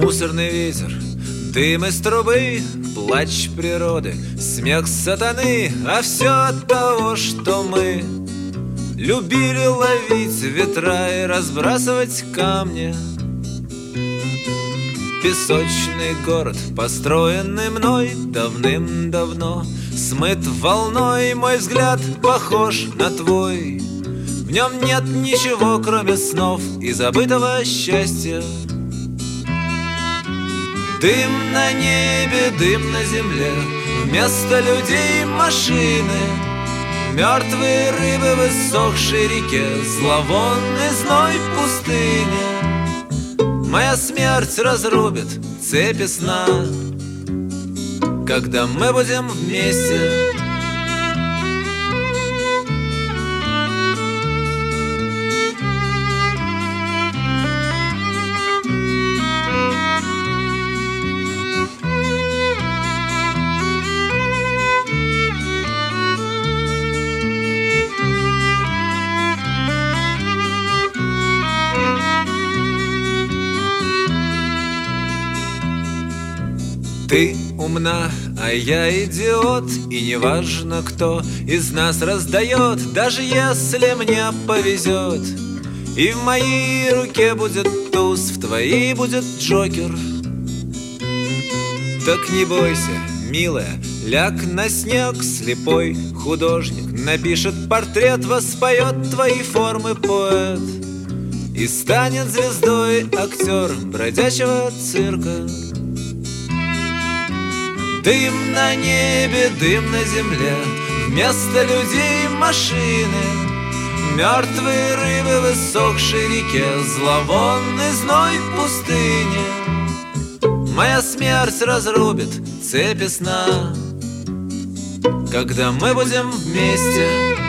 Мусорный ветер, дым из трубы, плач природы, смех сатаны, а все от того, что мы любили ловить ветра и разбрасывать камни. Песочный город, построенный мной давным-давно, смыт волной, мой взгляд похож на твой. В нем нет ничего, кроме снов и забытого счастья. Дым на небе, дым на земле, вместо людей машины, мертвые рыбы в иссохшей реке, зловонный зной пустыни. Моя смерть разрубит цепи сна, когда мы будем вместе. Ты умна, а я идиот, и неважно, кто из нас раздает, даже если мне повезет. И в моей руке будет туз, в твоей будет джокер. Так не бойся, милая, ляг на снег, слепой художник напишет портрет, воспоет твои формы поэт и станет звездой актер бродячего цирка. Дым на небе, дым на земле, вместо людей машины, мертвые рыбы в иссохшей реке, зловонный зной пустыни. Моя смерть разрубит цепи сна, когда мы будем вместе.